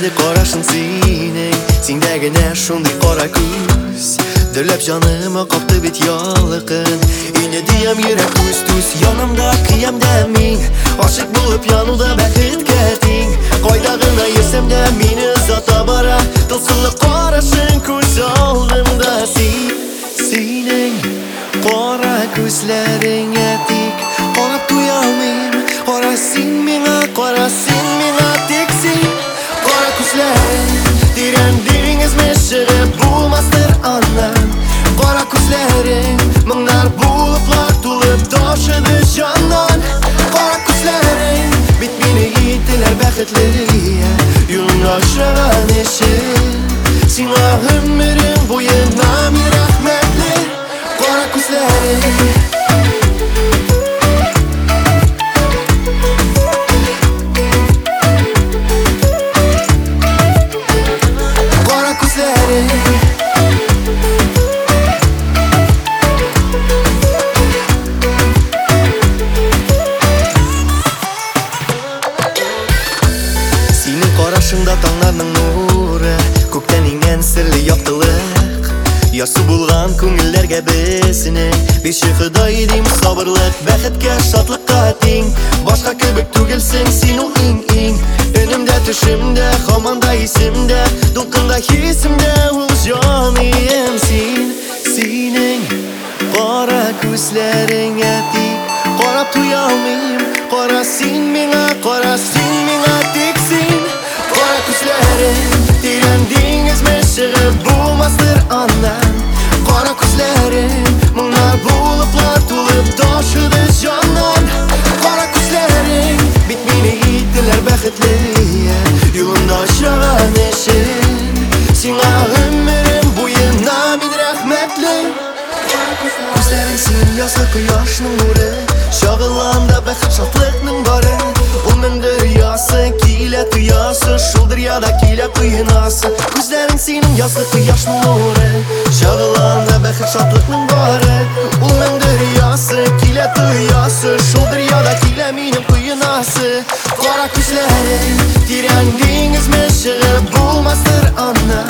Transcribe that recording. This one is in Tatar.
Indi qarashing sendagi ne shunday qora ko'z Dirlab jonimni qopdi bit yolqin Endi diyam yurak tuz Yonimda qiyamda ming Oshiq bo'lib yonimda baxtga teng Qoydag'ina esimda meni zota bora Tilsimli qarashing ko'z oldimda Sening qora ko'zlaringga tik Qarab tuyolmayman Qora sen menga teksin Qora ko'zlaring Teran dengiz meshig'i bo'lmasdir ondan Qora ko'zlaring minglar bulutlar to'lib toshidi jondan Qora ko'zlaring bitmini yetdilar baxtli yo'ldoshlar eshik Senga umrim bo'yina ming rahmatli Qora ko'zlaring Qarashingda tonglarning nuri Ko'kdan ingan sirli yoqtiliq Yosi bo'lgan ko'ngillarga bizning Beshig'ida eding sabrlik Baxtga shodlikqa teng Boshqa kibik tugilsing sen u ing Önümda tushimda Xomanda esimda Do'lqinda hisimda O'z jonim Sening qora ko'zlaringga tik Qarab tuyolmayman Qora sen menga teksin Qora ko'zlaring Teran dengiz meshig'i bo'lmasdir ondan Qora ko'zlaring minglar bulutlar to'lib toshidi jondan Qora ko'zlaring bitmini yetdilar baxtli yo'ldoshlar eshik Senga umrim bo'yina ming rahmatli Ko'zlaring sen yozgi quyoshning nuri Shog'ilamda baxt shodlikning bori Umrim daryosi kiyla tuyosi Shul daryoda kiyla quyunasi Ko'zlaring sening yozgi quyoshning nuri Shog'ilamda baxt shodlikning bori Umrim daryosi kiyla tuyosi Shul daryoda kiyla mening quyunasi Qora ko'zlaring Teran dengiz meshig'i bo'lmasdir ondan